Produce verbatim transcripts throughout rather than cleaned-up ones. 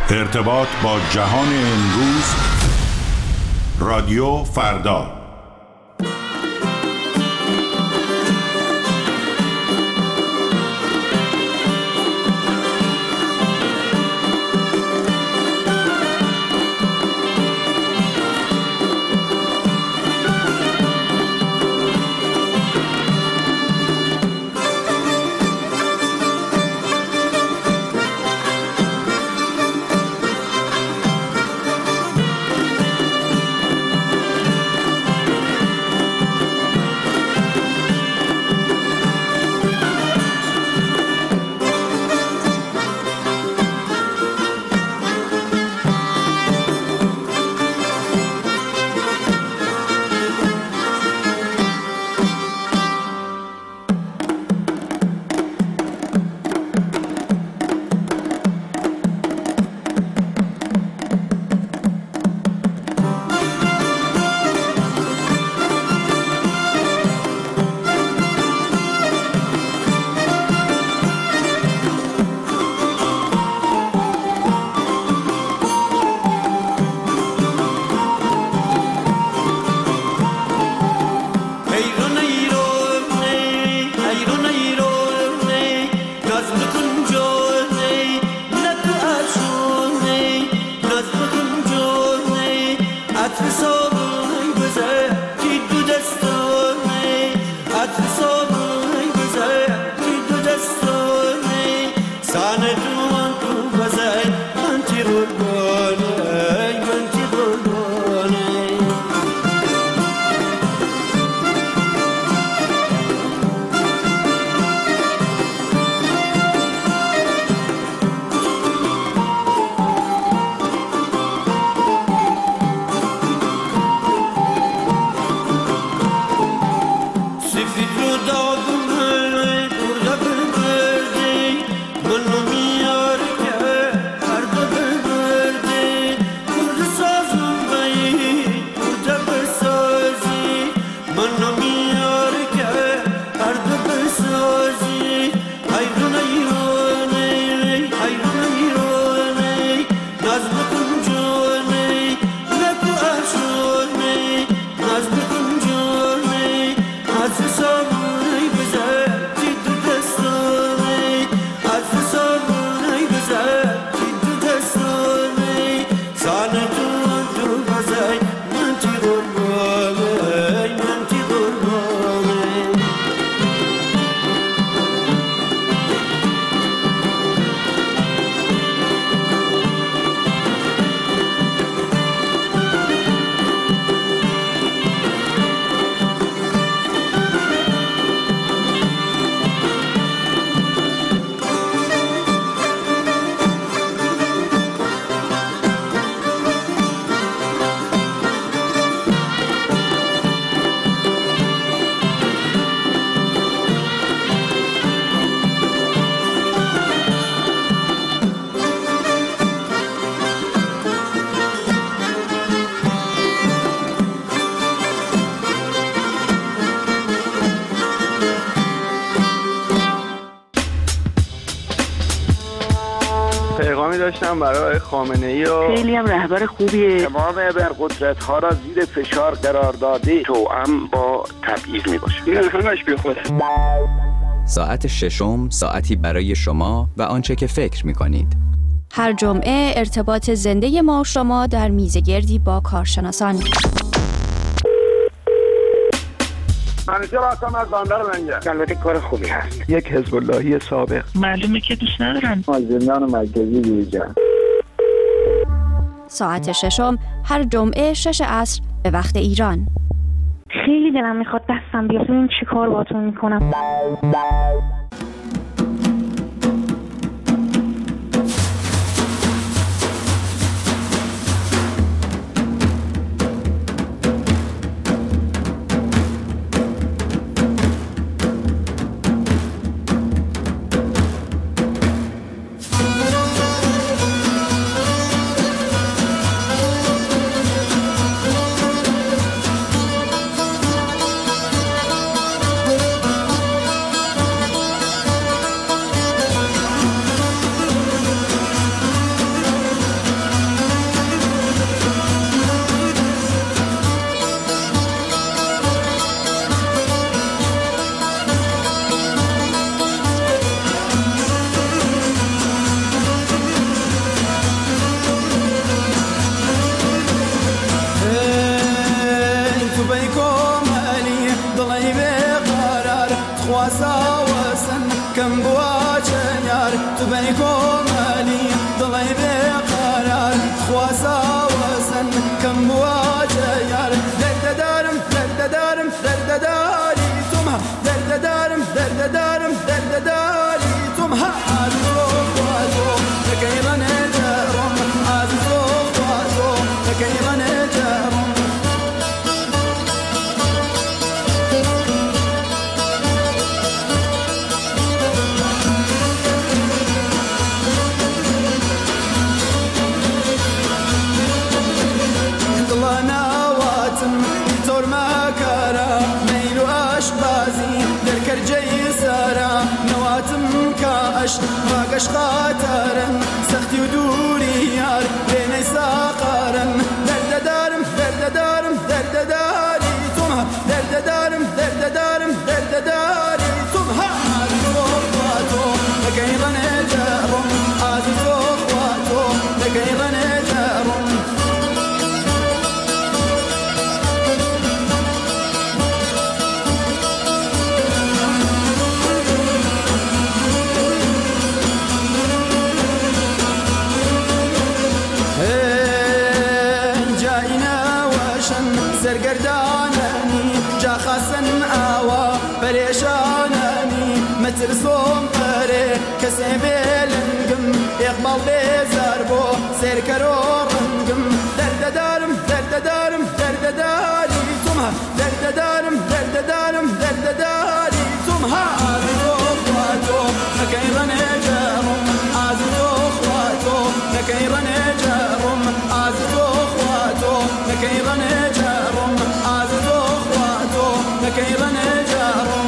ارتباط با جهان امروز، رادیو فردا. پیغامی داشتم برای خامنه‌ای و خیلی هم رهبر خوبیه. تمام ابرقدرت‌ها را زیر فشار قرار داده، توأم با تبعیض میباشه. این همش بیخوده. ساعت ششم، ساعتی برای شما و آنچه که فکر میکنید. هر جمعه ارتباط زنده ما و شما در میزگردی با کارشناسان. منیجر هستم از بندر منجر. البته کار خوبی هست. یک حزب اللهی سابق. معلومه که دوست ندارن. از زندان مرکزی بیرون. ساعت ششم هر جمعه شش عصر به وقت ایران. خیلی دلم میخواد دستم بیاد. این چی کار باهاتون میکنم؟ چاکش خاطرن سختی و دوری یار بین ساقارن درد دارم درد دارم درد داری تو ما درد دارم درد دارم درد داری تو ما تو تو نکیرن جرم از تو تو نکیرن جرم سرگرداننی جا خاصن آوا پریشاننی مترسوم پره کسی بلنگم اقبال بیزار بو سرکرو رنگم درد دارم درد دارم درد داری تو ما درد دارم درد دارم درد داری تو ما تو خواتو نکیرن جرم از تو خواتو نکیرن جرم از تو خواتو نکیرن جرم از تو خواتو نکیرن جرم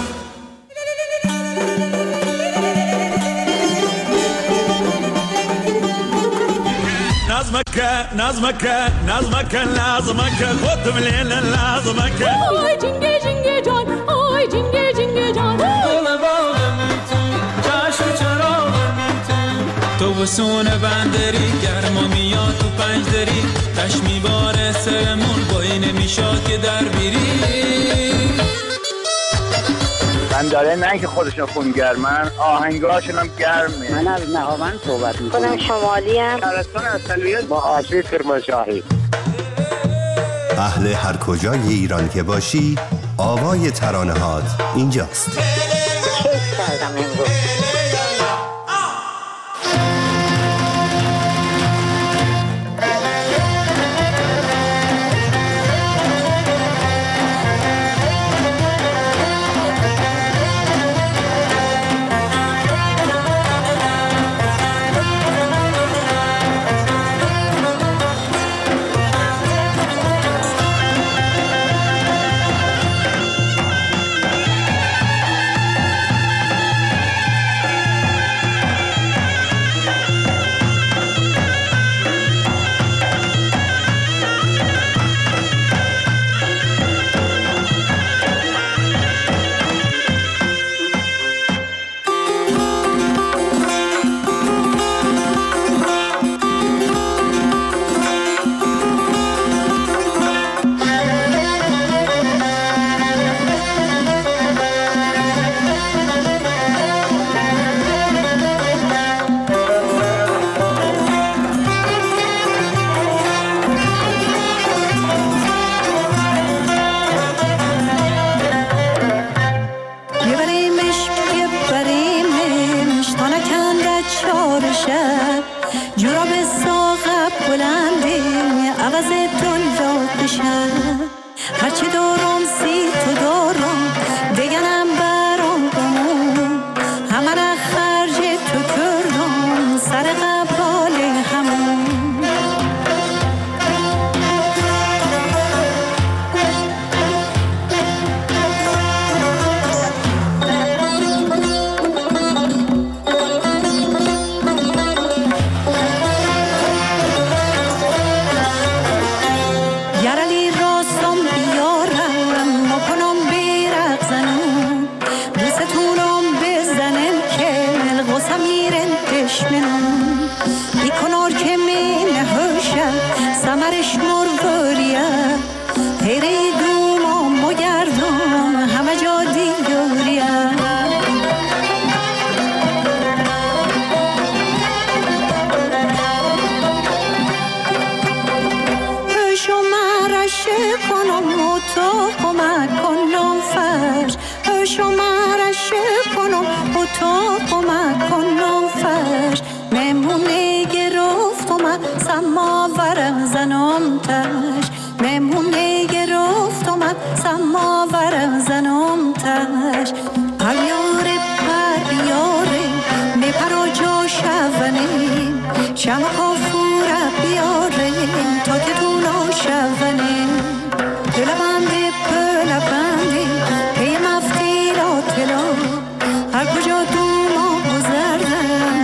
نظمك نظمك نظمك لازمك خد من لازمك آی جنگه جنگه جان آی جنگه جنگه جان دل باغم تو چشم چراغم تو تو وسون بندری گرما میاد تو پنج دری تش میباره سرمون بایی نمیشاد که در بیری بنداره نه که خودشون خونگرمن آهنگاشون هم گرمه. من از نهاوند صحبت میکنم. خودم شمالی ام. شهرستان اصلیت با آشوی کرمانشاهی. اهل هر کجای ایران که باشی آوای ترانه هات اینجاست. کیف کردم امروز. هر کجا تو ما گذردم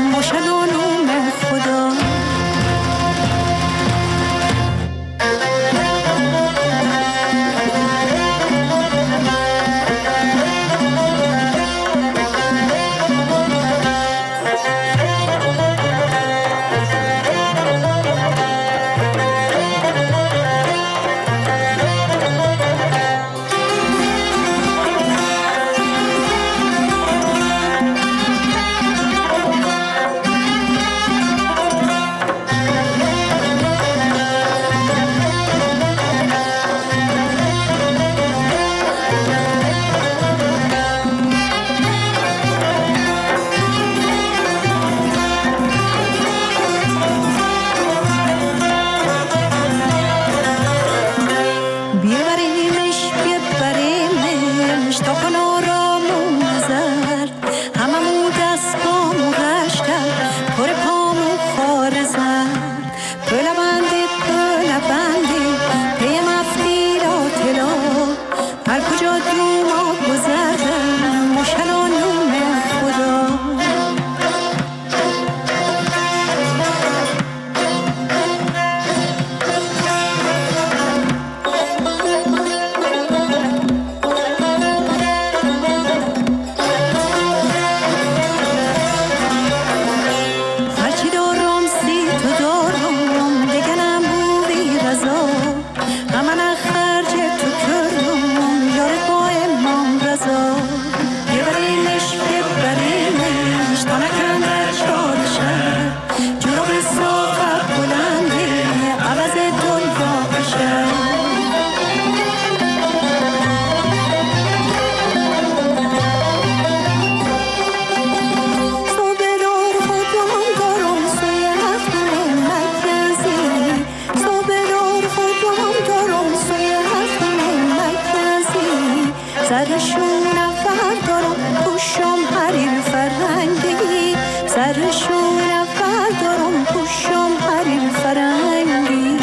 سرشون افر دارم پوشم حریر فرنگی سرشون افر دارم پوشم حریر فرنگی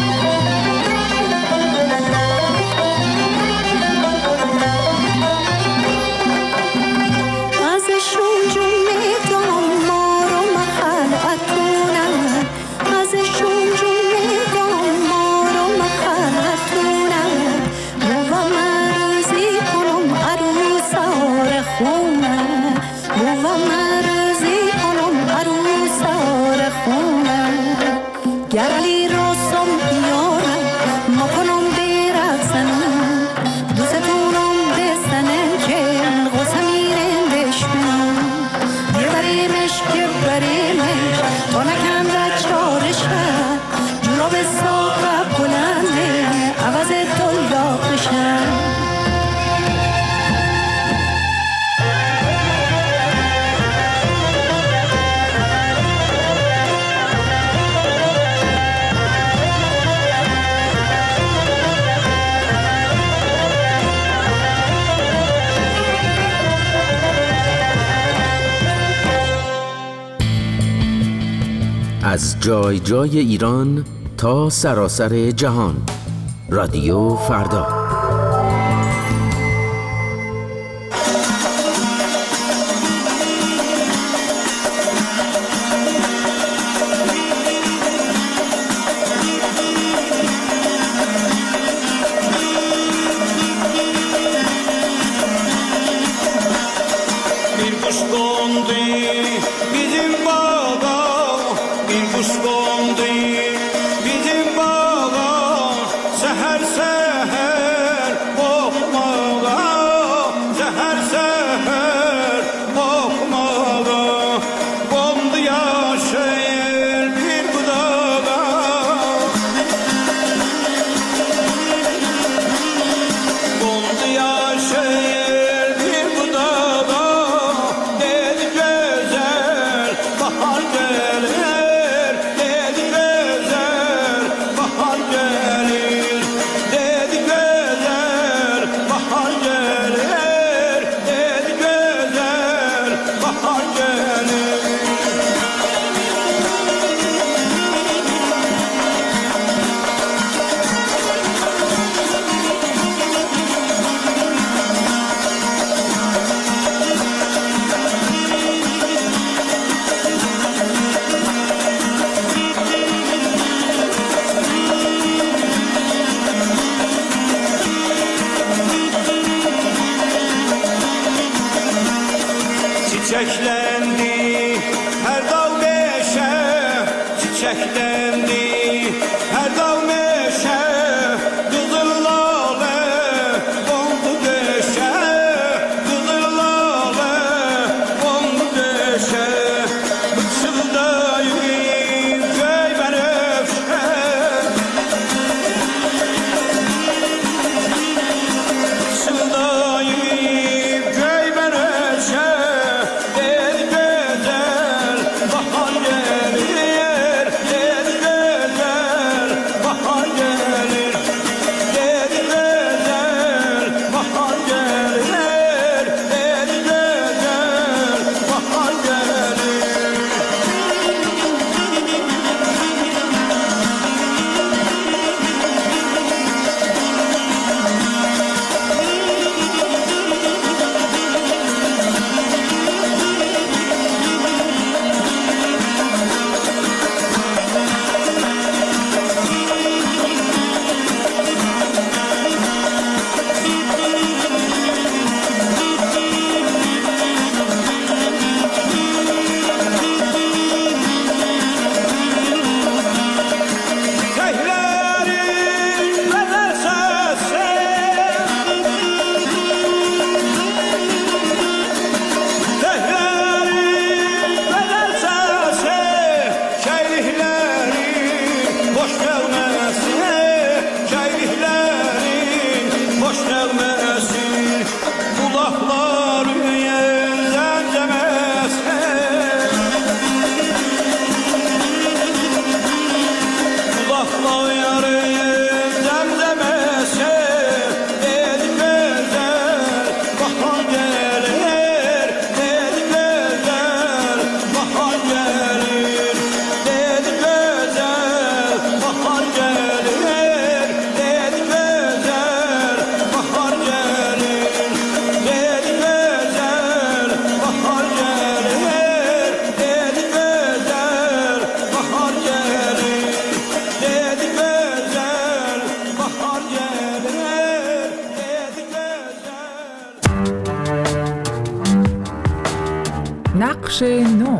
از جای جای ایران تا سراسر جهان. رادیو فردا. Çiçeklendi her dal meşe, çiçeklendi her dal meşe, kızıl lale kondu döşe, kızıl lale kondu döşe, bıçıldayım köy benefşe, bıçıldayım köy benefşe. Kulaklar yarım zemzemese, dedi güzel بخش نو.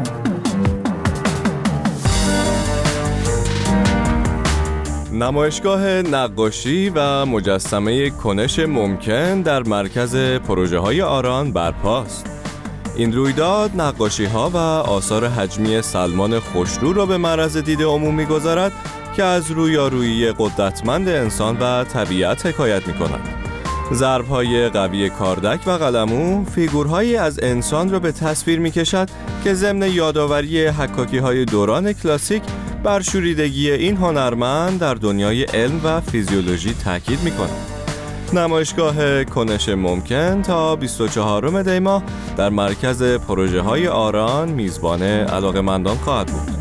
نمایشگاه نقاشی و مجسمه کنش ممکن در مرکز پروژه های آران برپاست. این رویداد نقاشی ها و آثار حجمی سلمان خوشرو را به معرض دید عمومی گذارد که از رویارویی قدرتمند انسان و طبیعت حکایت می کند. ضرب‌های قوی کاردک و قلمو فیگورهایی از انسان را به تصویر می کشد که ضمن یادآوری حکاکی‌های دوران کلاسیک بر شوریدگی این هنرمند در دنیای علم و فیزیولوژی تاکید می کند. نمایشگاه کنش ممکن تا بیست و چهارم دی ماه در مرکز پروژه های آران میزبان علاقه‌مندان خواهد بود.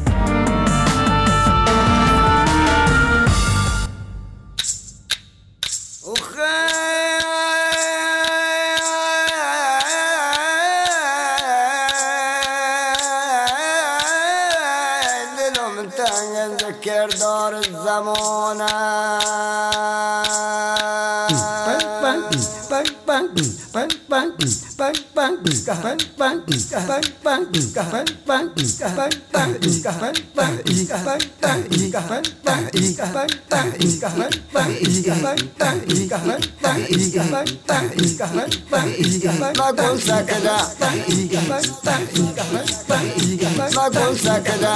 کردار زمانه نکن سکده نکن سکده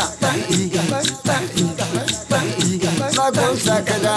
نکن سکده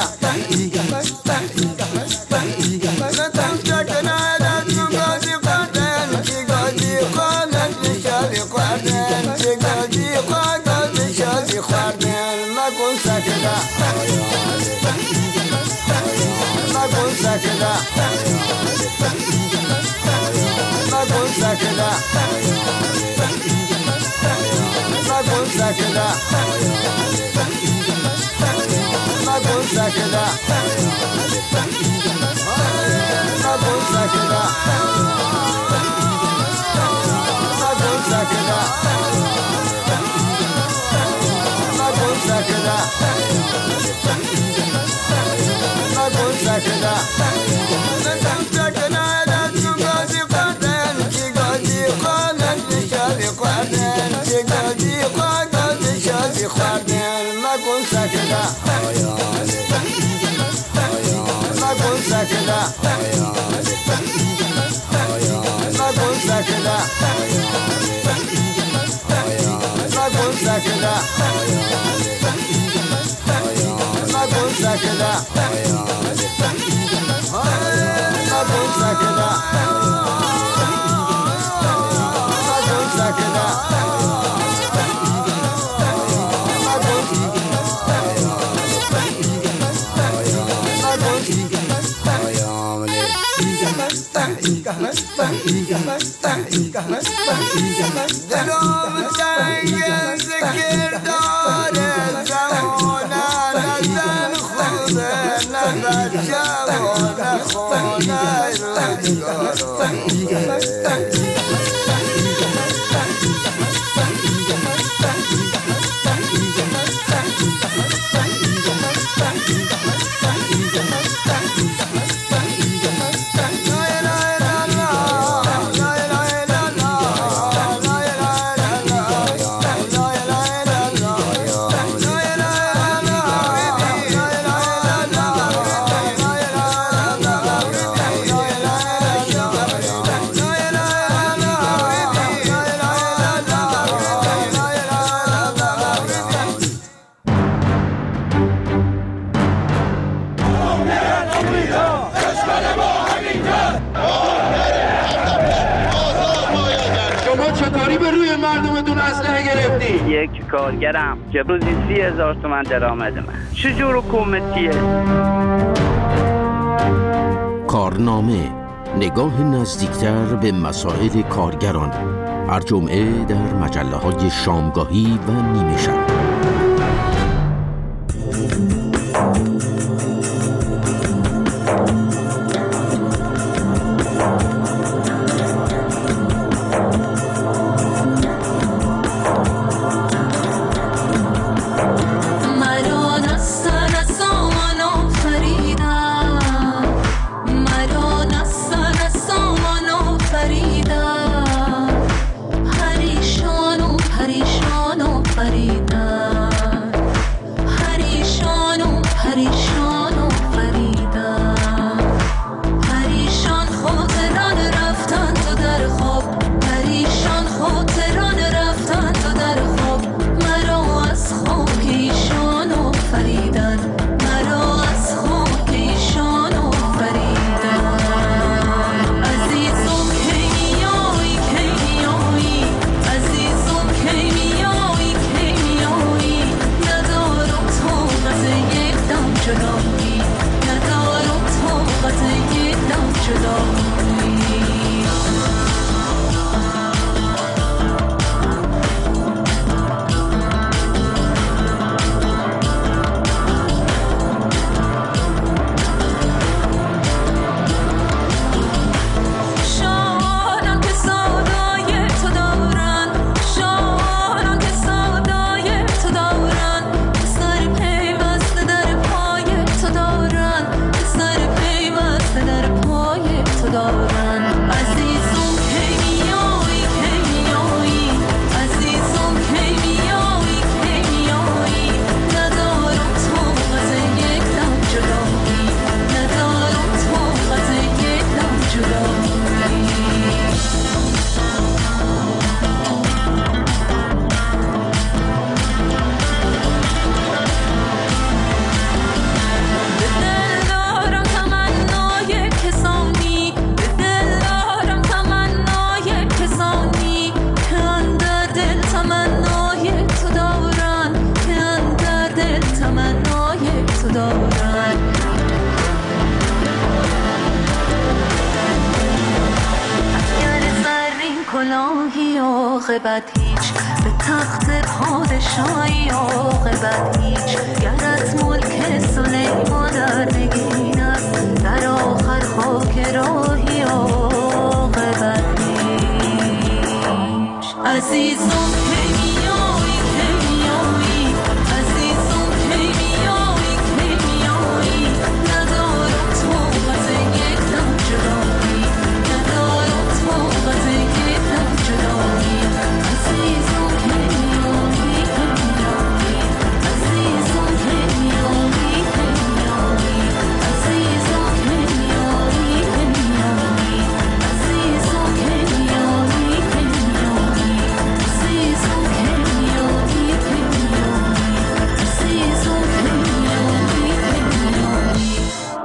یک کارگرم که روزی سی هزار تومن درآمد من. چجور حکومتیه؟ کارنامه، نگاه نزدیکتر به مسائل کارگران، هر جمعه در مجله های شامگاهی و نیمه شب. هریشان شاهی عاقبت هیچ، به تخت پادشاهی عاقبت هیچ. گرت ملک سلیمان در نگین است، در آخر خاک راهی عاقبت هیچ. عزیزم کی میایی کی میایی، عزیزم کی میایی کی میایی. ندارم طاقت یک دم جدایی، ندارم طاقت یک دم جدایی. عزیزم کی میایی کی میایی، عزیزم کی میایی کی میایی. عزیزم کی میایی کی میایی، عزیزم کی میایی کی میایی. عزیزم کی میایی کی میایی، عزیزم کی میایی کی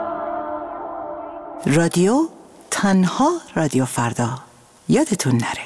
میایی. رادیو تنها رادیو فردا، یادتون نره.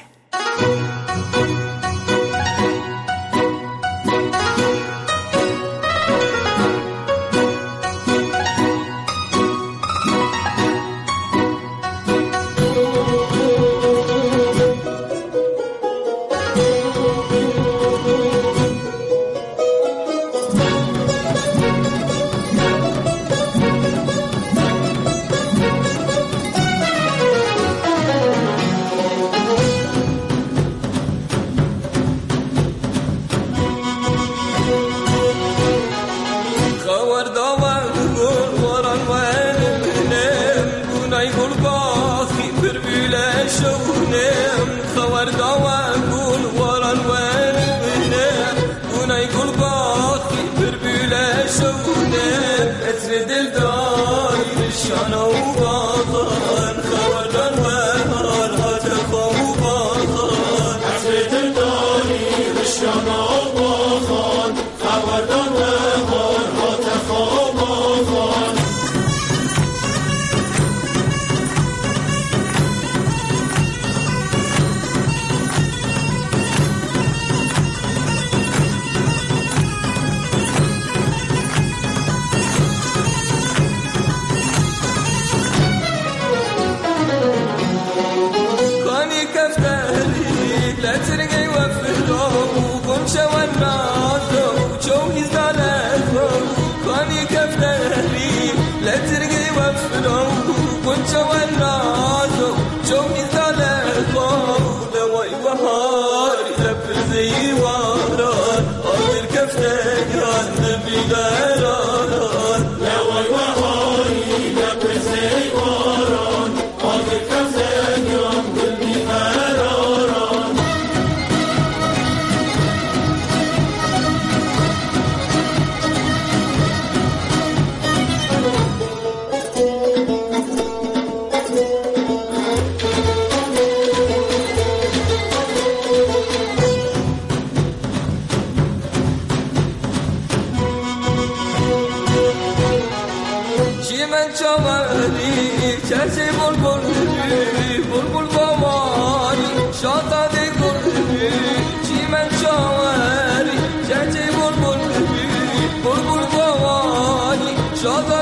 شاد